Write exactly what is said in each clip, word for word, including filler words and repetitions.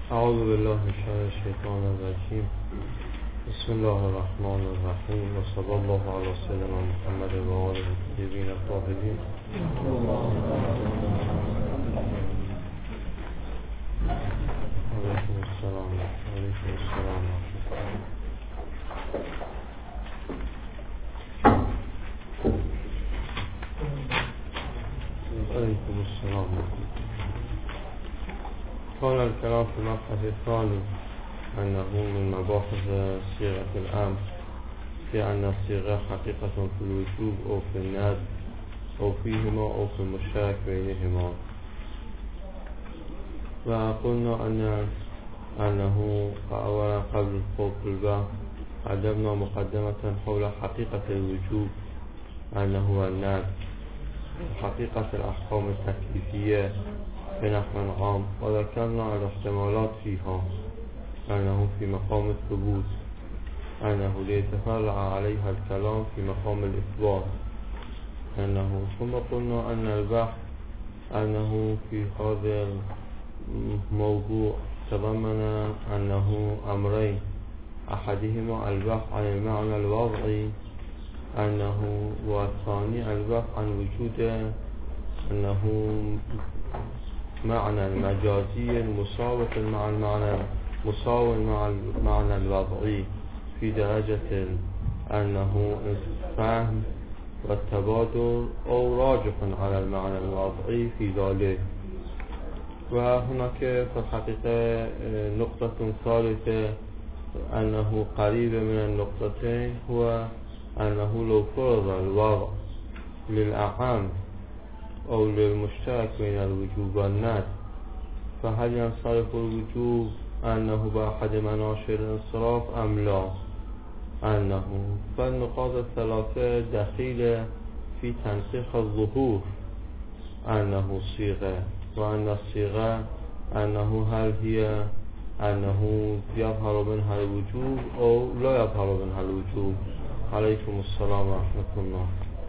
اعوذ بالله من شر الشیطان الرجیم. بسم الله الرحمن الرحیم و صلی الله علی سیدنا محمد و آله الطیبین الطاهرین. علیکم السلام. علیکم السلام. علیکم السلام. كان الكلام في المبحث الثاني أنه من مباحث صيغة الأمر في أن الصيغة حقيقة في الوجوب أو في الندب أو فيهما أو في المشترك بينهما. وقلنا أن أنه أولا قبل الخوض في البحث قدمنا مقدمة حول حقيقة الوجوب أنه هو الندب، حقيقة الأحكام التكليفية بنحو عام، وذكرنا الاحتمالات فيها أنه في مقام الثبوت، أنه ليتفرع عليها الكلام في مقام الإثبات، أنه ثم قلنا أن البحث أنه في هذا الموضوع تضمن أنه أمرين، أحدهما البحث عن المعنى الوضعي أنه والثاني البحث عن وجود أنه معنى المجازي مساوٍ مع المعنى مساوٍ مع المعنى الوضعي في درجة أنه الفهم والتبادل أو راجح على المعنى الوضعي في ذلك. وهناك في الحقيقة نقطة ثالثة أنه قريب من النقطتين، هو أنه لو فرض الوضع للأعم أو للمشترك بين الوجوب والندب فهل ينصرف الوجوب أنه بأحد مناشر الانصراف أم لا؟ أنه فالنقاط الثلاثة دخيلة في تنسيخ الظهور، أنه صيغة، وأن الصيغة أنه هل هي أنه يظهر منها الوجوب أو لا يظهر منها الوجوب. عليكم السلام ورحمة الله.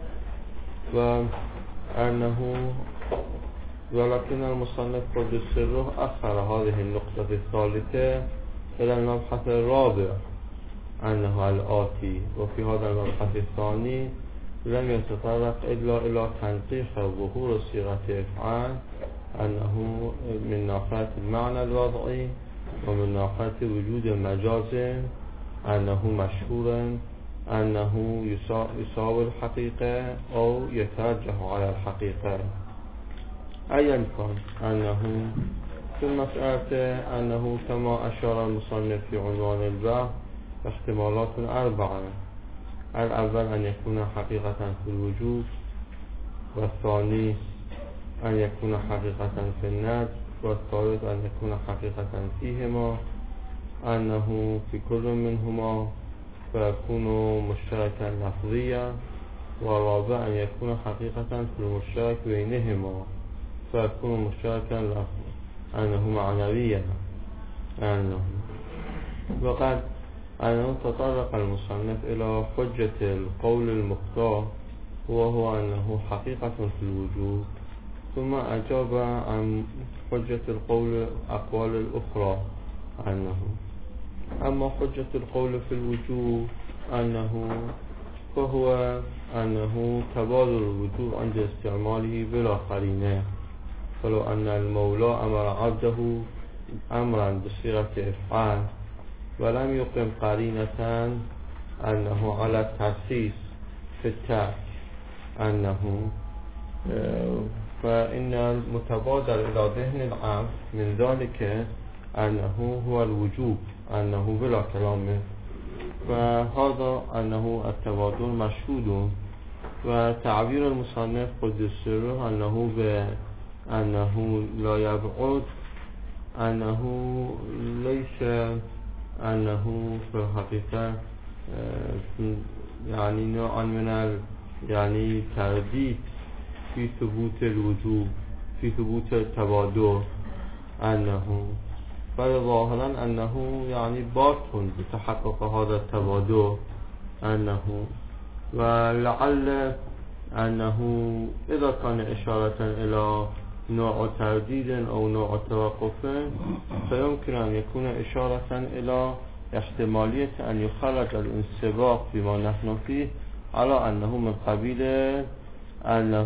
وأنه ولكن المصنف قد سره أخر هذه النقطة الثالثة إلى المبحث الرابع أنه الآتي، وفي هذا المبحث الثاني لم يتطرق إلا إلى تنقيح ظهور صيغة افعال، أنه من ناحية المعنى الوضعي ومن ناحية وجود مجاز أنه مشهورا أنه يساوي الحقيقة أو يترجح على الحقيقة. أيا كان أنه في المسألة أنه كما أشار المصنف في عنوان البحث احتمالات أربعة: الأول أن يكون حقيقة في الوجوب، والثاني أن يكون حقيقة في الندب، والثالث أن يكون حقيقة فيهما أنه في كل منهما فيكون مشتركا لفظيا، والرابع أن يكون حقيقة في المشترك بينهما فيكون مشتركا لفظيا أنه معنويا. أنه وقد أنه تطرق المصنف إلى حجة القول المختار وهو أنه حقيقة في الوجوب، ثم أجاب عن حجة القول أقوال الأخرى أنه أما حجة القول في الوجوب أنه فهو أنه تبادل الوجوب عند استعماله بلا قرينة، فلو أن المولى أمر عبده أمرا بصيغة إفعال ولم يقم قرينة أنه على التخصيص في الترك أنه فإن المتبادر إلى ذهن العام من ذلك أنه هو الوجوب أنه بلا كلام، فهذا أنه التبادل مشهود. وتعبير المصنف قدس سره أنه بأنه لا يبعد أنه ليس أنه في الحقيقة يعني نوعا من ال يعني ترديد في ثبوت الوجوب في ثبوت التبادل، أنه فظاهرا أنه يعني باطل بتحقق هذا التبادل، أنه ولعل أنه إذا كان إشارة إلى نوع ترديد أو نوع توقف فيمكن أن يكون إشارة إلى احتمالية أن يخرج الانسباق فيما نحن فيه على أنه من قبيل أنه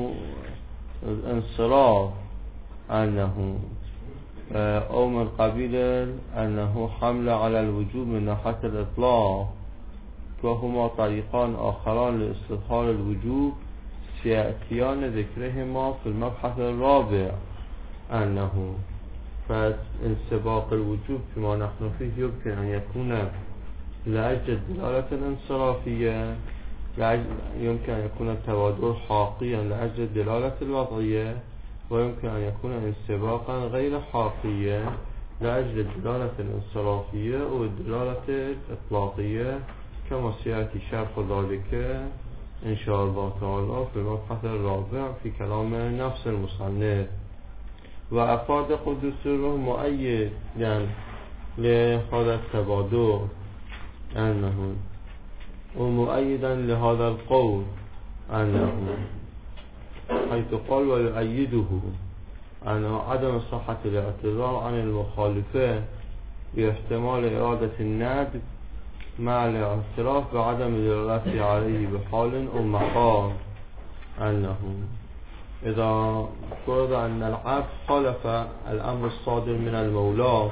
انصراف، أنه أو من قبيل أنه حمل على الوجوب من ناحية الإطلاق، وهما طريقان آخران لاستظهار الوجوب سيأتيان ذكرهما في المبحث الرابع. أنه فانسباق الوجوب فيما نحن فيه يمكن أن يكون لأجل الدلالة الانصرافية، يمكن أن يكون التبادر حاقيا لأجل الدلالة الوضعية، ويمكن أن يكون انسباقا غير حاقيا لأجل الدلالة الانصرافية أو الدلالة الإطلاقية، كما سيأتي شرح ذلك إن شاء الله تعالى في المبحث الرابع في كلام نفس المصنف. وأفاد قدسه مؤيد يعني لهذا التبادر أنه ومؤيدا لهذا القول أنه حيث قال ويؤيده أنه عدم صحة الاعتذار عن المخالفة باحتمال إرادة الندب مع الاعتراف بعدم الدلالة عليه بحال أو مقام. أنه إذا فرض أن العبد خالف الأمر الصادر من المولى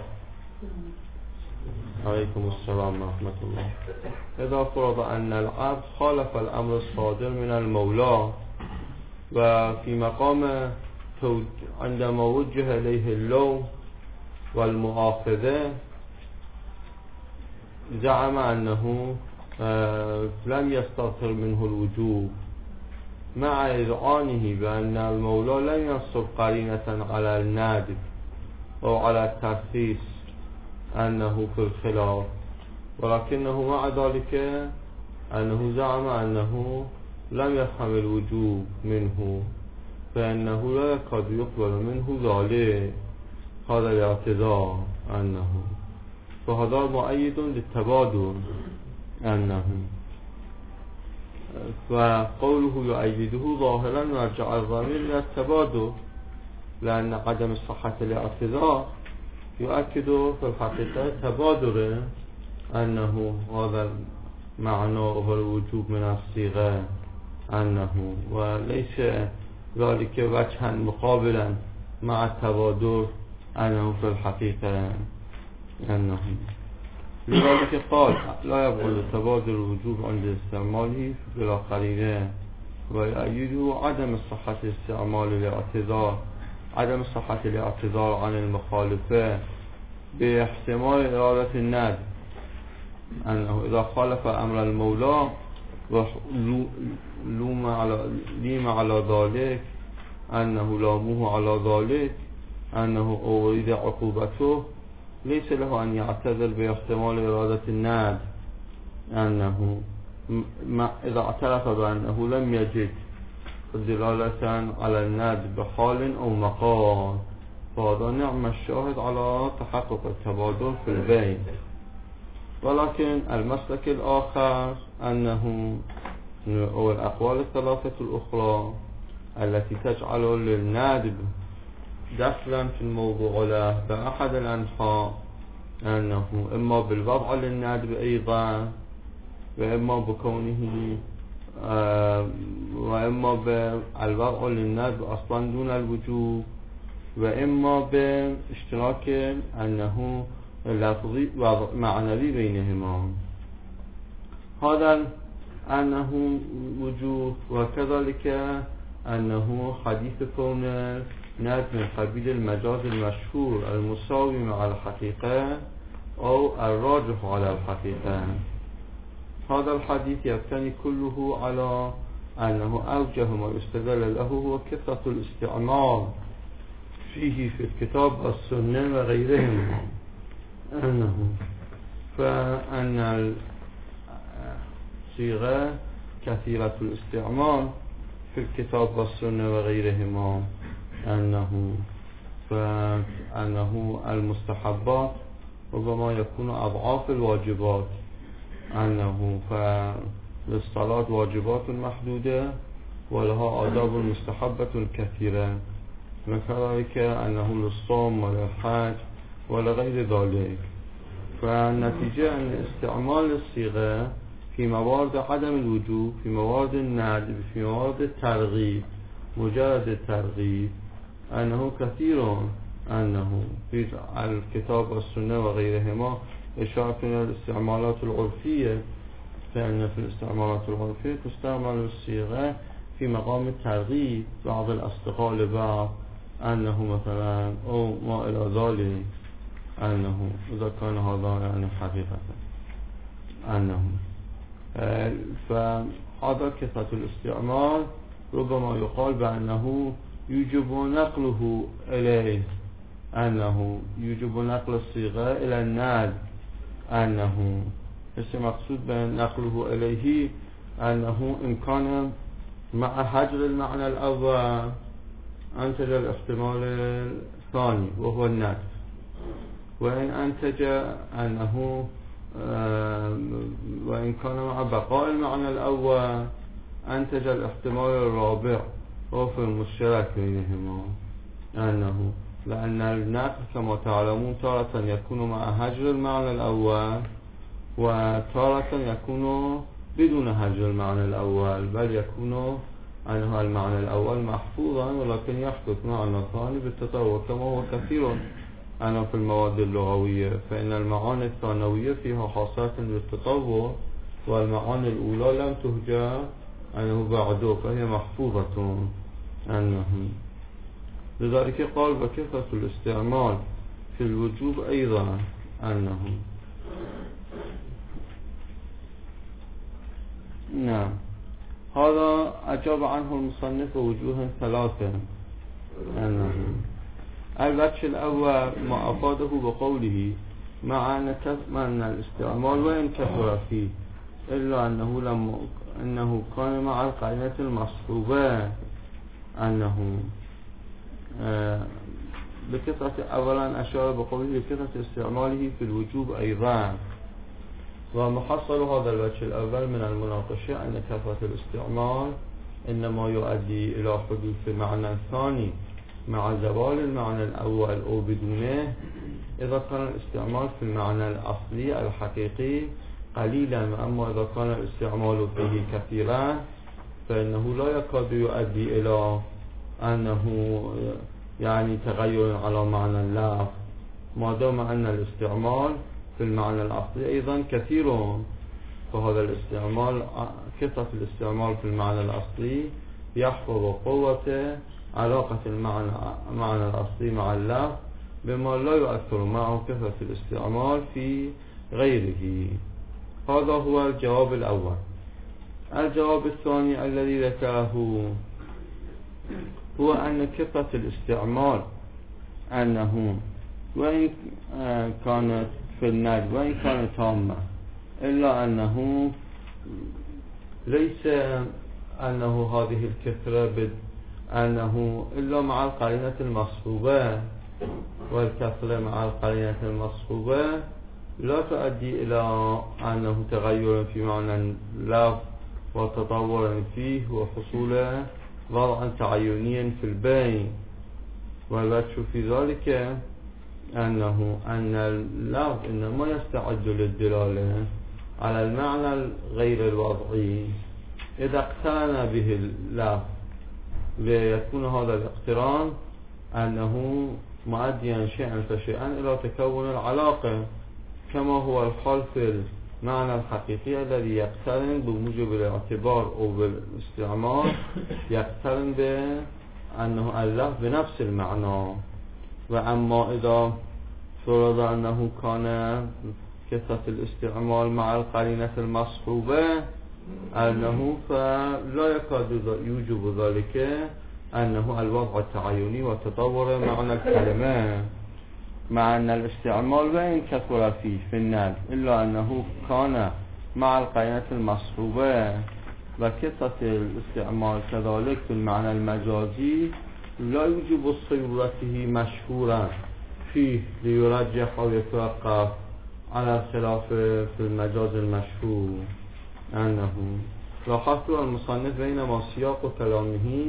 عليكم السلام ورحمة الله إذا فرض أن العبد خالف الأمر الصادر من المولى وفي مقام عندما وجه إليه اللوم والمؤاخذة زعم أنه لم يستغفر منه الوجوب مع إذعانه بأن المولى لم ينصب قرينة على الندب أو على التخصيص أنه في الخلاف، ولكنه مع ذلك أنه زعم أنه لم يفهم الوجوب منه، فإنه لا يكاد يقبل منه ذلك هذا الاعتذار. أنه فهذا مؤيد للتبادل. أنه فقوله يؤيده ظاهرا مرجع الضمير إلى التبادل، لأن عدم صحة الاعتذار يؤكد في الحقيقة تبادل أنه هذا معنى هو الوجوب من الصيغة. أنه وليس ذلك وجها مقابلا مع التبادل أنه في الحقيقة. أنه لذلك قال لا يبعد تبادل الوجوب عند استعماله بلا قرينة، ويؤيده عدم صحة استعمال الاعتذار عدم صحة الاعتذار عن المخالفة باحتمال إرادة الندب، أنه إذا خالف أمر المولى ولوم على ليم على ذلك أنه لاموه على ذلك أنه أريد عقوبته ليس له أن يعتذر باحتمال إرادة الندب. أنه إذا اعترف بأنه لم يجد دلالة على الندب بحال أو مقام فهذا نعم الشاهد على تحقق التبادل في البين. ولكن المسلك الآخر أنه أو الأقوال الثلاثة الأخرى التي تجعل للندب دخلا في الموضوع له بأحد الأنحاء، أنه إما بالوضع للندب أيضا، وإما بكونه آه وإما بالوضع للندب أصلا دون الوجوب، وإما باشتراك أنه لفظي ومعنوي بينهما. هذا أنه وجوب، وكذلك أنه حديث كون ندب من قبيل المجاز المشهور المساوي مع الحقيقة أو الراجح على الحقيقة. هذا الحديث يبتني كله على أنه أوجه ما يستدل له هو كثرة الاستعمال فيه في الكتاب والسنة وغيرهم. أنه فأن الصيغة كثيرة الاستعمال في الكتاب والسنة وغيرهما. أنه فأنه المستحبات ربما يكون أضعاف الواجبات. أنه فالصلاة واجبات محدودة ولها آداب مستحبة كثيرة، وكذلك أنه للصوم وللحج ولغير ذلك. فالنتيجة أن استعمال الصيغة في موارد عدم الوجوب، في موارد الندب، في موارد الترغيب، مجرد الترغيب، أنه كثير، أنه في الكتاب والسنة وغيرهما إشارة إلى الاستعمالات العرفية، فإن في الاستعمالات العرفية تستعمل الصيغة في مقام الترغيب بعض الأصدقاء لبعض، أنه مثلا أو ما إلى ذلك، أنه إذا كان هذا يعني حقيقة أنه فهذا كثرة الاستعمال ربما يقال بأنه يجب نقله إليه، أنه يجب نقل الصيغة إلى الند، أنه بس مقصود بنقله إليه أنه إن كان مع هجر المعنى الأول أنتج الاحتمال الثاني وهو الند، وإن أنتج أنه وإن كان مع بقاء المعنى الأول أنتج الاحتمال الرابع وهو في المشترك بينهما، أنه لأن النقل كما تعلمون تارة يكون مع هجر المعنى الأول وتارة يكون بدون هجر المعنى الأول، بل يكون أنه المعنى الأول محفوظا ولكن يحدث معنى ثاني بالتطور كما هو كثير أنا في المواد اللغوية، فإن المعاني الثانوية فيها خاصة بالتطور والمعاني الأولى لم تهجى أنه بعده فهي محفوظة أنه. لذلك قال بكثرة الاستعمال في الوجوب أيضا أنه. نعم، هذا أجاب عنه المصنف وجوه ثلاثة أنه. الوجه الأول ما أفاده بقوله مع أن الاستعمال وإن كثر فيه إلا أنه لما أنه كان مع القرينة المصحوبة، أنه آه بكثرة أولا أشار بقوله بكثرة استعماله في الوجوب أيضا. ومحصل هذا الوجه الأول من المناقشة أن كثرة الاستعمال إنما يؤدي إلى حدوث معنى ثاني مع زوال المعنى الأول أو بدونه إذا كان الاستعمال في المعنى الأصلي الحقيقي قليلا، أما إذا كان الاستعمال فيه كثيرا فإنه لا يكاد يؤدي إلى أنه يعني تغير على معنى اللفظ، ما دام أن الاستعمال في المعنى الأصلي أيضا كثير. فهذا الاستعمال كثرة الاستعمال في المعنى الأصلي يحفظ قوة علاقة المعنى المعنى الأصلي مع اللفظ بما لا يؤثر معه كثرة الاستعمال في غيره. هذا هو الجواب الأول. الجواب الثاني الذي ذكره هو أن كثرة الاستعمال أنه وإن كانت في الند وإن كانت تامة إلا أنه ليس أنه هذه الكثرة بد أنه إلا مع القرينة المصحوبة، والكثرة مع القرينة المصحوبة لا تؤدي إلى أنه تغير في معنى اللفظ وتطور فيه وحصول وضعا تعينيا في البين. والوجه في ذلك أنه أن اللفظ إنما يستعد للدلالة على المعنى غير الوضعي إذا اقترن به اللفظ، ويكون هذا الاقتران أنه مؤديا شيئا فشيئا إلى تكون العلاقة، كما هو الحال في المعنى الحقيقي الذي يقترن بموجب الاعتبار أو بالاستعمال يقترن بأنه اللفظ بنفس المعنى. وأما إذا فرض أنه كان كثرة الاستعمال مع القرينة المصحوبة أنه فلا يكاد يوجب ذلك أنه الوضع التعيني وتطور معنى الكلمة، مع أن الاستعمال وإن كثر فيه في الند إلا أنه كان مع القرينة المصحوبة، وكثرة الاستعمال كذلك في المعنى المجازي لا يوجب صيغته مشهورا فيه ليرجح أو يتوقف على الخلاف في المجاز المشهور. أنه لاحظت المصنف بينما سياق كلامه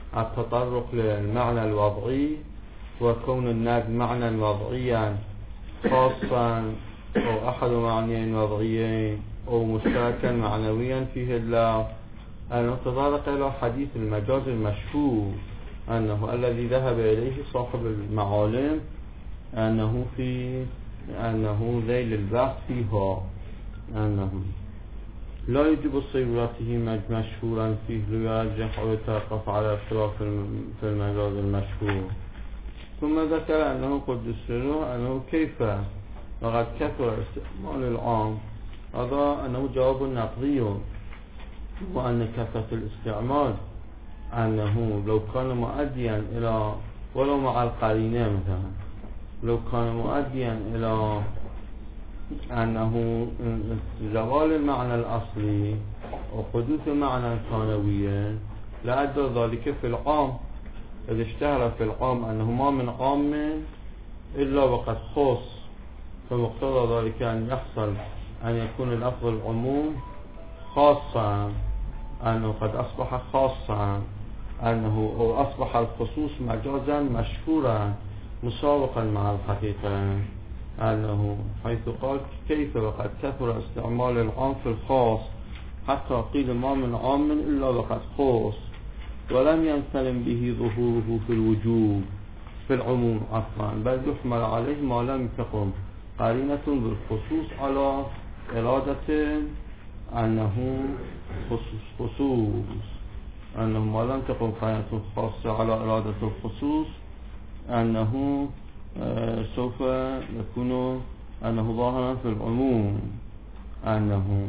التطرق للمعنى الوضعي وكون الند معنى وضعيا خاصا أو أحد معنيين وضعيين أو مشتركا معنويا فيه الله. أن نتطرق إلى حديث المجاز المشهور أنه الذي ذهب إليه صاحب المعالم أنه في أنه ذيل البحث فيها أنه لا يجب صيغته مشهورا فيه ليرجح أو يتوقف على اختلاف في المجاز المشهور. ثم ذكر أنه قدس سره أنه كيف وقد كثر استعمال العام، هذا أنه جواب نقضي، وأن كثرة الاستعمال أنه لو كان مؤديا إلى ولو مع القرينة مثلا لو كان مؤديا إلى أنه زوال المعنى الأصلي وحدوث معنى ثانويا لأدى ذلك في العام، إذا اشتهر في العام أنه ما من عام إلا وقد خص، فمقتضى ذلك أن يحصل أن يكون اللفظ العموم خاصا، أنه قد أصبح خاصا، أنه أو أصبح الخصوص مجازا مشهورا مساوقا مع الحقيقة، أنه حيث قال كيف وقد كثر استعمال العام في الخاص حتى قيل ما من عام إلا وقد خص ولم ينسلم به ظهوره في الوجوب في العموم عفوا، بل يحمل عليه ما لم تقم قرينة بالخصوص على إرادة أنه خصوص خصوص أنه ما لم تقم قرينة خاصة على إرادة الخصوص أنه آه سوف يكون أنه ظاهرا في العموم، أنه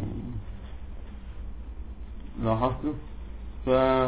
لاحظت ف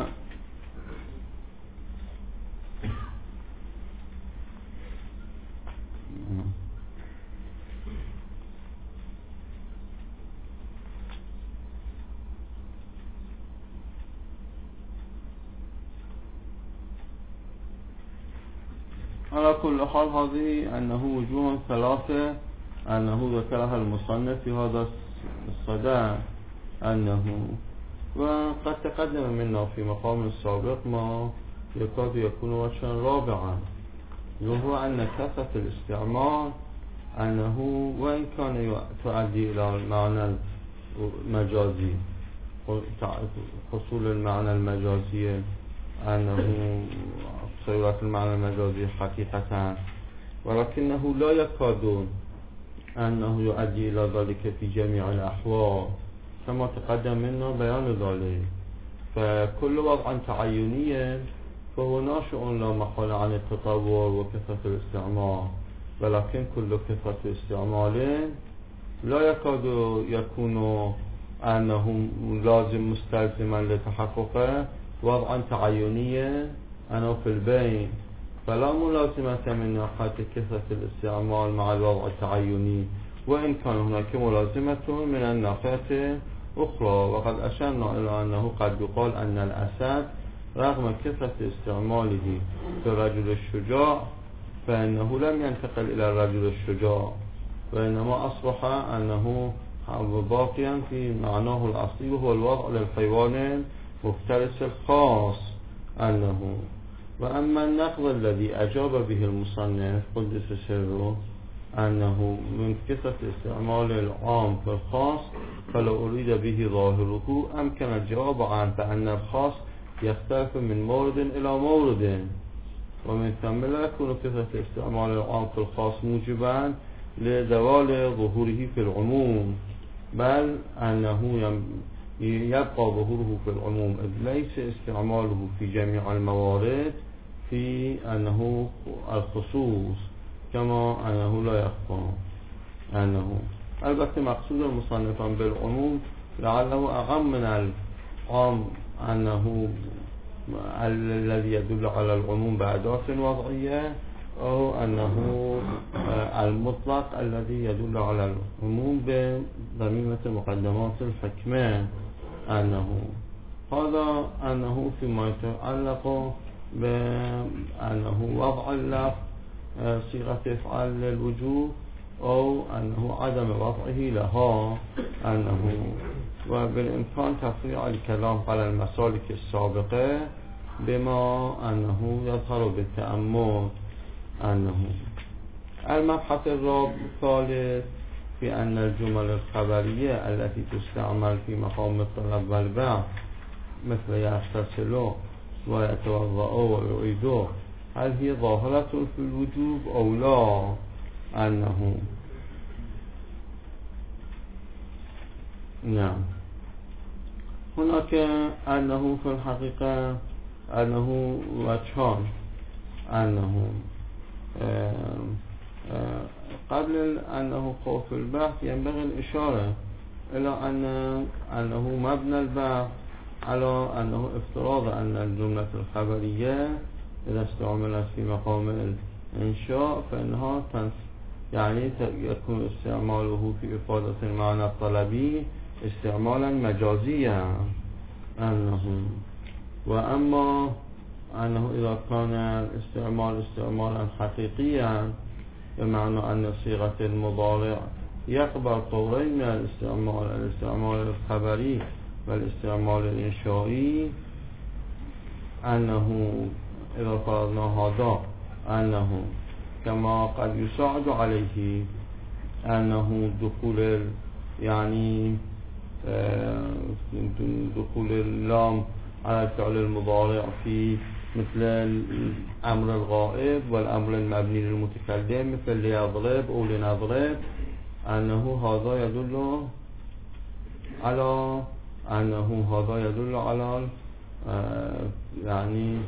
على كل حال هذه أنه وجوه ثلاثة أنه ذكرها المصنف في هذا الصدى، أنه وقد تقدم منا في مقام السابق ما يكاد يكون وجها رابعا، وهو أن كثرة الاستعمال أنه وإن كان تؤدي إلى المعنى المجازي حصول المعنى المجازي أنه صيغة المعنى المجازي حقيقة، ولكنه لا يكاد أنه يؤدي إلى ذلك في جميع الأحوال كما تقدم منا بيان ذلك. فكل وضع تعيني فهو ناشئ لا محالة عن التطور وكثرة الاستعمال، ولكن كل كثرة استعمال لا يكاد يكون أنه لازم مستلزما لتحقق وضعا تعينيا أنه في البين، فلا ملازمة من ناحية كثرة الاستعمال مع الوضع التعيني، وإن كان هناك ملازمة من الناحية أخرى. وقد أشرنا إلى أنه قد يقال أن الأسد رغم كثرة استعماله في الرجل الشجاع فإنه لم ينتقل إلى الرجل الشجاع، وإنما أصبح أنه باقيا في معناه الأصلي وهو الوضع للحيوان المفترس الخاص أنه. وأما النقض الذي أجاب به المصنف قدس سره أنه من كثرة استعمال العام في الخاص فلو أريد به ظاهره أمكن الجواب عنه بأن الخاص يختلف من مورد إلى مورد، ومن ثم لا يكون كثرة استعمال العام في الخاص موجبا لزوال ظهوره في العموم، بل أنه يبقى ظهوره في العموم إذ ليس استعماله في جميع الموارد في أنه الخصوص، كما أنه لا يخفى أنه البته مقصود المصنفا بالعموم لعله أعم من العام، أنه الذي يدل على العموم بأداة وضعية، أو أنه المطلق الذي يدل على العموم بضميمة مقدمات الحكمة، أنه هذا أنه فيما يتعلق بأنه وضع اللفظ صيغة افعال للوجوب أو أنه عدم وضعه لها، أنه وبالإمكان تفريع الكلام على المسالك السابقة بما أنه يظهر بالتأمل أنه المبحث الرابع الثالث في أن الجمل الخبرية التي تستعمل في مقام الطلب والبعث مثل يغتسل ويتوضأ ويعيد هل هي ظاهرة في الوجوب أو لا؟ أنه نعم هناك أنه في الحقيقة أنه وجهان أنه آآ آآ قبل أنه خوف البحث ينبغي الإشارة إلى أن أنه مبنى البحث على أنه افتراض أن الجملة الخبرية إذا استعملت في مقام الإنشاء فإنها يعني يكون استعماله في إفادة المعنى الطلبي استعمالا مجازيا أنه وأما أنه إذا كان الاستعمال استعمالا حقيقيا بمعنى أن صيغة المضارع يقبل طورين من الاستعمال الاستعمال الخبري والاستعمال الإنشائي أنه إذا فرضنا هذا أنه كما قد يساعد عليه أنه دخول يعني دخول اللام على الفعل المضارع في مثل الأمر الغائب والأمر المبني للمتكلم مثل ليضرب أو لنضرب أنه هذا يدل على أنه هذا يدل على يعني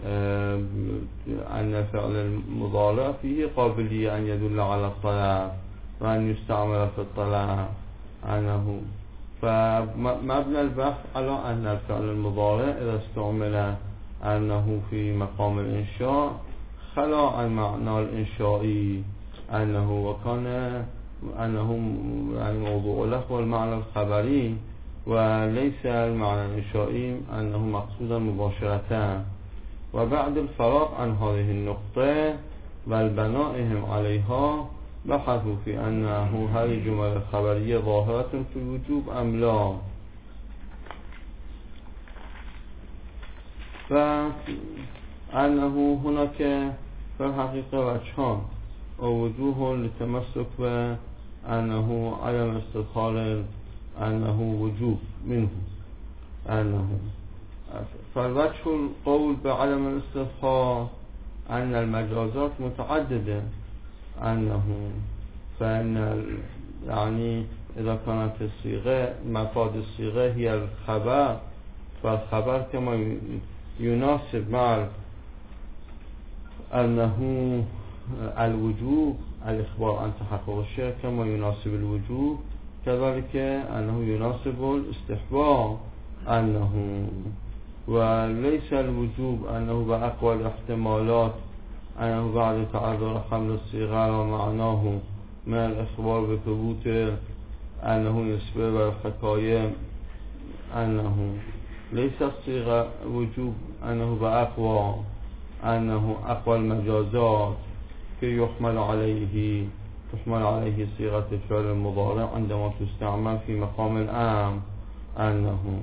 أن الفعل المضارع فيه قابلية أن يدل على الطلب وأن يستعمل في الطلب أنه فمبنى البحث على أن الفعل المضارع إذا استعمل أنه في مقام الإنشاء خلا عن معنى الإنشائي أنه وكان أنه يعني موضوع له والمعنى الخبري وليس المعنى الإنشائي أنه مقصودا مباشرة. وبعد الفراغ عن هذه النقطة بل بنائهم عليها بحثوا في أنه هذه الجمل الخبرية ظاهرة في الوجوب أم لا. فأنه هناك في الحقيقة وجهان ووجوه للتمسك بأنه عدم استدخال أنه وجوب منه أنه فالوجه القول بعدم الاستدخال أن المجازات متعددة أنه فإن يعني إذا كانت الصيغة مفاد الصيغة هي الخبر فالخبر كما يناسب مع أنه الوجوب الإخبار عن تحقق الشيء كما يناسب الوجوب كذلك أنه يناسب الاستحباب أنه وليس الوجوب أنه بأقوى الاحتمالات أنه بعد تعذر حمل الصيغة ومعناه من الإخبار بثبوت أنه نسبة والحكاية أنه ليس الصيغة وجوب أنه بأقوى أنه أقوى المجازات كي يحمل عليه تحمل عليه صيغة الفعل المضارع عندما تستعمل في مقام الأمر أنه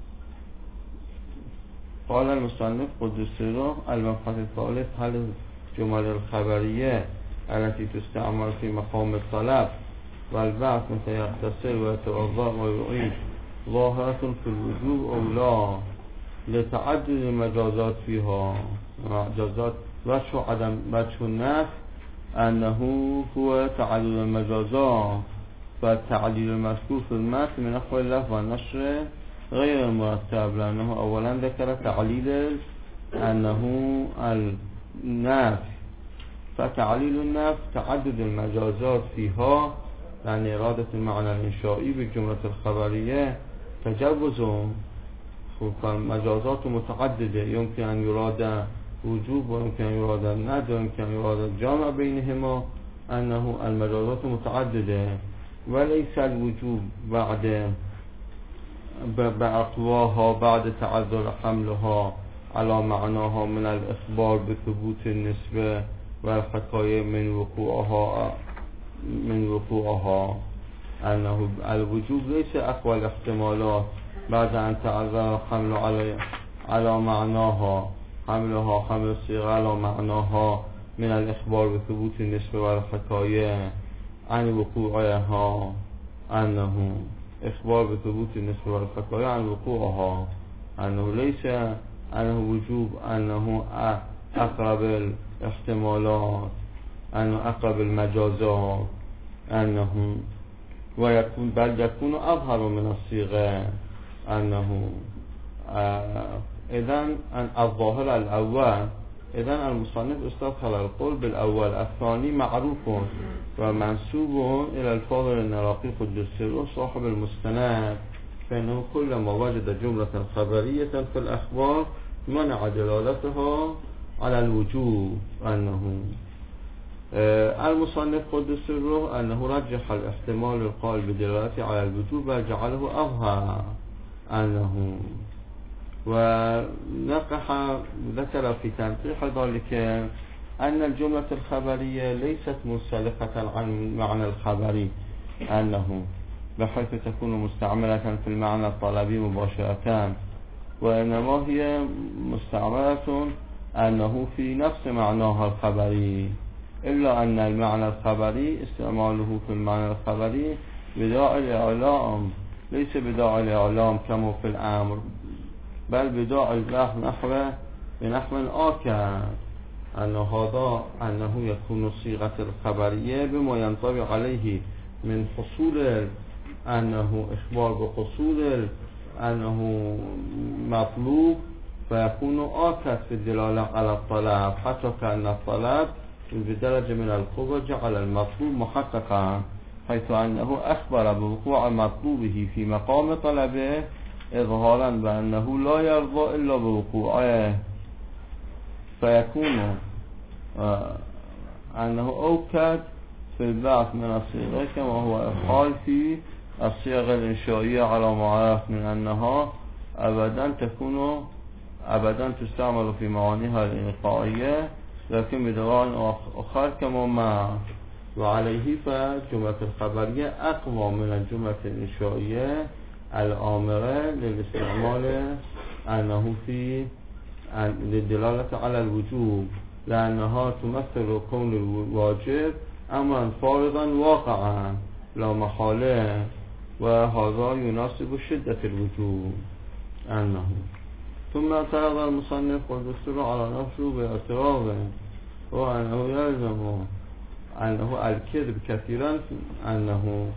قال المصنف قدس سره المبحث الثالث هل الجمل الخبرية التي تستعمل في مقام الطلب والبعث متى يغتسل ويتوضأ ويعيد ظاهرة في الوجوب أو لا لتعدد المجازات فيها مجازات وجه عدم وجه النفي أنه هو تعدد المجازات فالتعديل المذكور في المتن من أخوة اللفظ والنشر غير المرتب لأنه أولا ذكر تعليل أنه النفي فتعليل النفي تعدد المجازات فيها يعني إرادة المعنى الإنشائي بالجملة الخبرية تجوز فالمجازات متعددة يمكن أن يراد وجوب ويمكن أن يراد الند ويمكن أن يراد الجامع بينهما أنه المجازات متعددة وليس الوجوب بعد بأقواها بعد تعذر حملها على معناها من الإخبار بثبوت النسبة والحكاية من وقوعها من وقوعها أنه الوجوب ليس أقوى الاحتمالات بعد أن تعذر حمل على على معناها حملها حمل الصيغة على معناها من الإخبار بثبوت النسبة والحكاية عن وقوعها، أنه إخبار بثبوت النسبة والحكاية عن وقوعها، أنه ليس أنه وجوب، أنه أقرب الاحتمالات، أنه أقرب المجازات، أنه ويكون بل يكون أظهر من الصيغة، أنه إذن الظاهر الأول. إذن المصنف استدخل القول بالأول. الثاني معروف ومنسوب إلى الفاضل النراقي قدس سره صاحب المستند، فإنه كلما وجد جملة خبرية في الأخبار منع دلالتها على الوجوب. أنه المصنف قدس سره أنه رجح الاحتمال القائل بدلالته على الوجوب وجعله أظهر. أنه ونقح ذكر في تنقيح ذلك أن الجملة الخبرية ليست منسلخة عن معنى الخبري، أنه بحيث تكون مستعملة في المعنى الطلبي مباشرة، وإنما هي مستعملة أنه في نفس معناها الخبري، إلا أن المعنى الخبري استعماله في المعنى الخبري بداعي الإعلام، ليس بداعي الإعلام كما في الأمر، بل بداعي البحث نحو بنحو آكد، أن هذا أنه يكون صيغة الخبرية بما ينطبق عليه من حصول أنه إخبار بحصول أنه مطلوب، فيكون آكد في الدلالة على الطلب، حتى كأن الطلب بدرجة من القوة جعل المطلوب محققا، حيث أنه أخبر بوقوع مطلوبه في مقام طلبه إظهارا بأنه لا يرضى إلا بوقوعه، فيكون آه أنه أوكد في البعث من الصيغة كما هو إفعال في الصيغة الإنشائية، على معرف من أنها أبدا تكون أبدا تستعمل في معانيها الإنقائية، لكن بدواء آخر كما ما. وعليه فالجملة الخبرية أقوى من الجملة الإنشائية الآمرة للاستعمال أنه في للدلالة على الوجوب، لأنها تمثل كون الواجب أمرا فارضا واقعا لا محالة، وهذا يناسب شدة الوجوب. أنه ثم اعترض المصنف والدستور على نفسه باعتراضه، وأنه يلزم أنه الكذب كثيرا أنه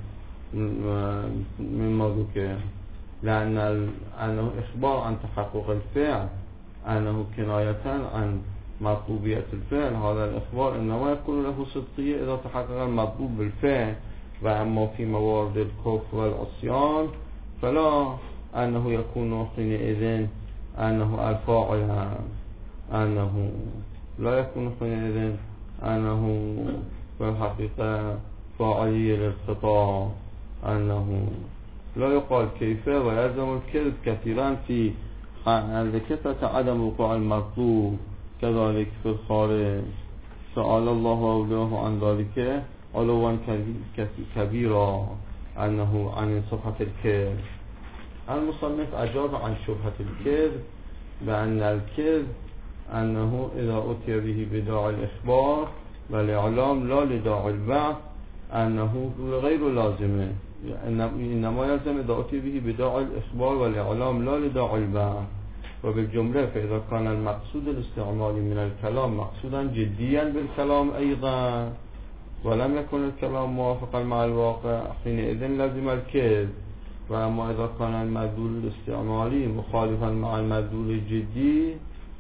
مما ذكر، لأن أنه إخبار عن تحقق الفعل، أنه كناية عن مطلوبية الفعل، هذا الإخبار إنما يكون له صدقية إذا تحقق المطلوب بالفعل، وأما في موارد الكفر والعصيان فلا، أنه يكون حينئذ أنه الفاعل، أنه لا يكون حينئذ أنه في الحقيقة فاعلية للخطاب، أنه لا يقال كيف، ويلزم الكذب كثيرا في لكثرة عدم وقوع المطلوب، كذلك في الخارج. سأل الله أولاه عن ذلك علوا كبيرا، أنه عن صفحة الكذب. المصنف أجاب عن شبهة الكذب بأن الكذب أنه إذا أتي به بداعي الإخبار والإعلام لا لداعي البعث أنه غير لازم، إنما يلزم إذا أتي به بداعي الإخبار والإعلام لا لداعي البعث. وبالجملة فإذا كان المقصود الاستعمالي من الكلام مقصودا جديا بالكلام أيضا، ولم يكن الكلام موافقا مع الواقع، حينئذ لازم الكذب. وأما إذا كان المدلول الاستعمالي مخالفا مع المدلول الجدي،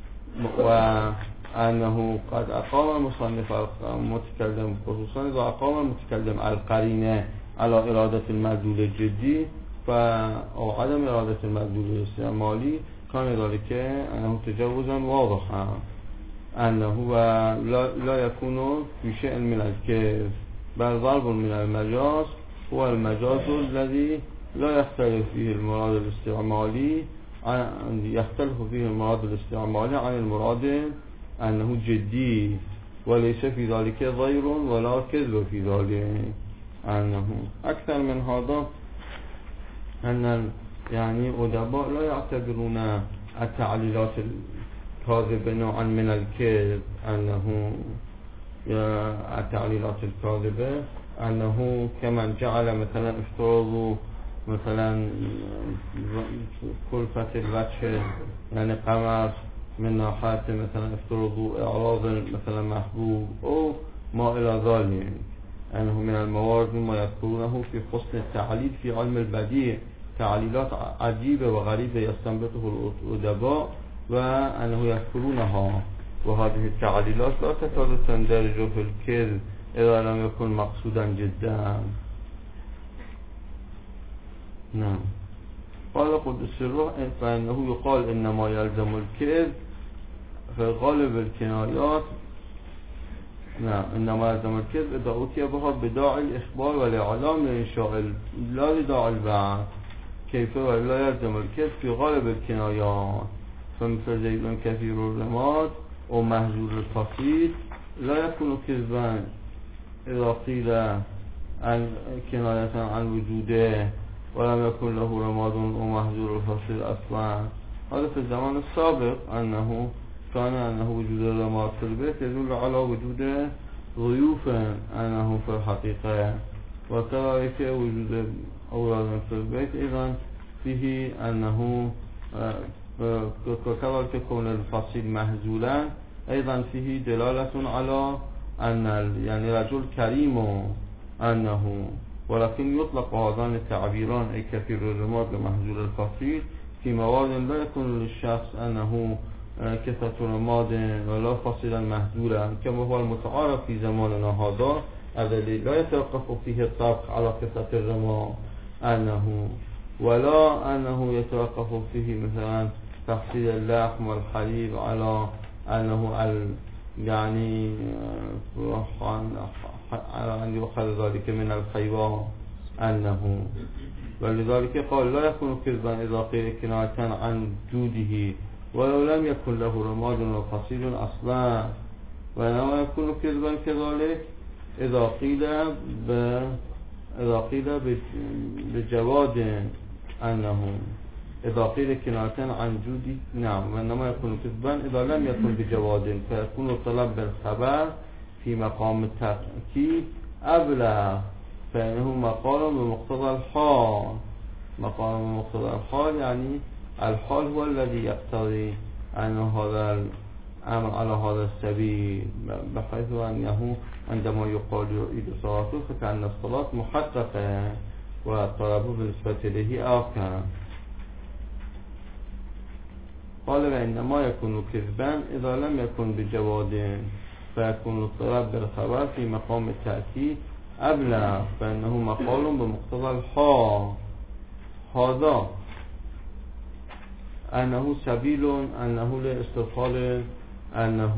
وأنه قد أقام المصنف المتكلم، خصوصا إذا أقام المتكلم القرينة على إرادة المدلول الجدي أو عدم إرادة المدلول الاستعمالي، كان ذلك أنه تجاوزا واضحا، أنه لا, لا يكون في شيء من الكيف، بل ضرب من المجاز هو المجاز الذي لا يختلف فيه المراد الاستعمالي عن يختلف فيه المراد الاستعمالي عن المراد أنه جدي، وليس في ذلك ضير ولا كذب في ذلك. أنه أكثر من هذا أن يعني أدباء لا يعتبرون التعليلات الكاذبة نوعا من الكذب، أنه التعليلات الكاذبة أنه كمن جعل مثلا افتراض مثلا كلفة الوجه يعني قمر من ناحية مثلا افتراض إعراض مثلا محبوب أو ما إلى ذلك، أنه من الموارد ما يذكرونه في حسن التعليل في علم البديع، تعليلات عجيبة وغريبة يستنبطه الأدباء وأنه يذكرونها، وهذه التعليلات لا تكاد تندرج في الكذب إذا لم يكن مقصودا جدا. نعم. قال قدس الروح فإنه يقال إنما يلزم الكذب في غالب الكنايات. نعم، إنما يلزم الكذب إذا أتي بها بداعي الإخبار والإعلام لإنشاء لا لداعي البعث، كيف لا يلزم الكذب في غالب الكنايات، فمثل زيد كثير الرماد ومهجور الفصيل لا يكون كذبا إذا قيل عن كناية عن وجوده ولم يكن له رماد ومهجور الفصيل أصلا. هذا في الزمان السابق أنه كان أنه وجود الرماد في البيت يدل على وجود ضيوف أنه في الحقيقة، وكذلك وجود أولاد في البيت إذن فيه أنه وكذلك كون الفصيل مهزولا أيضا فيه دلالة على أن يعني رجل كريم أنه، ولكن يطلق هذان التعبيران أي كثير الرماد ومهزول الفصيل في مواد لا يكون للشخص أنه كثرة رماد ولا فصيلا مهزولا كما هو المتعارف في زماننا هذا، الذي لا يتوقف فيه الطبخ على كثرة الرماد أنه، ولا أنه يتوقف فيه مثلا تحصيل اللحم والحليب على أنه ال يعني على أن يؤخذ ذلك من الحيوان أنه، ولذلك قال لا يكون كذبا إذا قيل كناية عن جوده ولو لم يكن له رماد وفصيل أصلا، وإنما يكون كذبا كذلك إذا قيل ب إذا قيل بجواد أنه، إذا قيل كناية عن جودي. نعم، وإنما يكون كذبا إذا لم يكن بجواد، فيكون طلب بالخبر في مقام التأكيد أبلغ، فإنه مقال بمقتضى الحال. مقال بمقتضى الحال يعني الحال هو الذي يقتضي أن هذا الأمر على هذا السبيل، بحيث أنه عندما يقال يعيد صلاته فكأن الصلاة محققة والطلب بالنسبة له آخر. قال وإنما يكون كذبا إذا لم يكن بجواد، فيكون الطلب بالخبر في مقام التأكيد أبلغ، فإنه مقال بمقتضى الحال. هذا أنه سبيل أنه لاستفعال أنه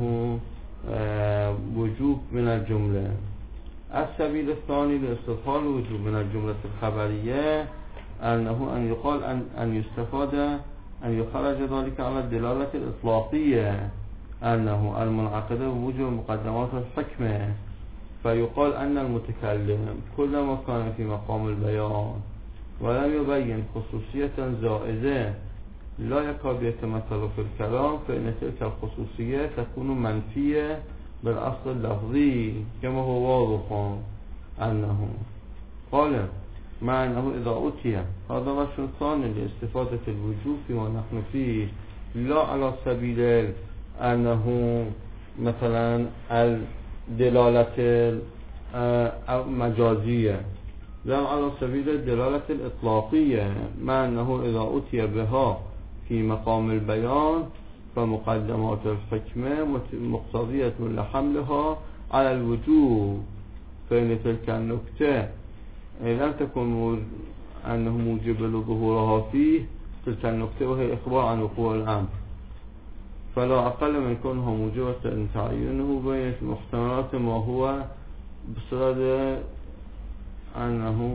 وجوب من الجملة. السبيل الثاني لاستفعال وجوب من الجملة الخبرية أنه أن يقال أن, أن يستفاد أن يخرج ذلك على الدلالة الإطلاقية أنه المنعقدة بوجوب مقدمات الحكمة، فيقال أن المتكلم كلما كان في مقام البيان ولم يبين خصوصية زائدة لا يكاد يتمثل في الكلام، فإن تلك الخصوصية تكون منفية بالأصل اللفظي كما هو واضح أنه. قال مع أنه إذا أتي هذا وجه ثاني لاستفادة الوجوب فيما نحن فيه، لا على سبيل أنه مثلا الدلالة المجازية، لا على سبيل الدلالة الإطلاقية، مع أنه إذا أتي بها في مقام البيان فمقدمات الحكمة مقتضية لحملها على الوجوب، فإن تلك النكتة لم تكن أنه موجب لظهورها فيه تلك النكتة وهي إخبار عن وقوع الأمر، فلا أقل من كونها موجبة تعيينه بين محتملات ما هو بصدد أنه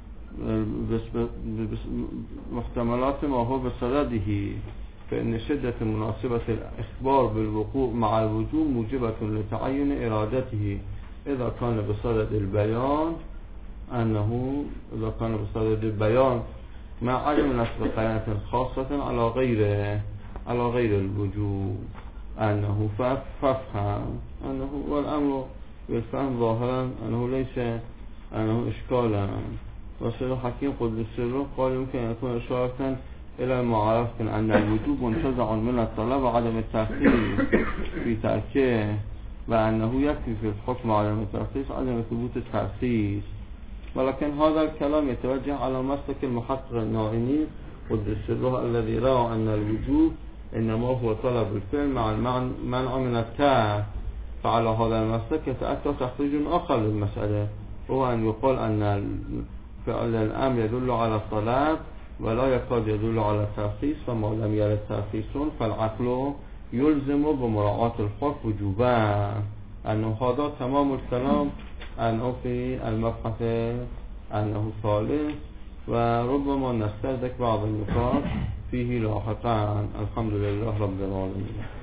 محتملات ما هو بصدده، فإن شدة مناسبة الإخبار بالوقوع مع الوجوب موجبة لتعين إرادته إذا كان بصدد البيان أنه إذا كان بصدد البيان مع عدم نسب قرينة خاصة على غيره، على غير الوجوب أنه فافهم أنه والأمر بالفهم ظاهرا أنه ليس أنه إشكالا. وسيد حكيم قدس سره قال يمكن أن يكون إشارة إلى معرفة أن الوجوب منتزع من الطلب وعدم التخصيص في تركه، وأنه يكفي في الحكم عدم التخصيص عدم ثبوت التخصيص. ولكن هذا الكلام يتوجه على مسلك المحقق النائمي قدس سره الذي رأى أن الوجوب إنما هو طلب الفعل مع المنع من الترك. فعلى هذا المسلك يتأتى تخريج آخر للمسألة، هو أن يقال أن فعل الأمر يدل على الطلب ولا يكاد يدل على التخصيص، فما لم يرد تخصيص فالعقل يلزم بمراعاة الحكم وجوبا. أنه هذا تمام الكلام أنه في المبحث أنه ثالث، وربما نستدرك بعض النقاط فيه لاحقا. الحمد لله رب العالمين.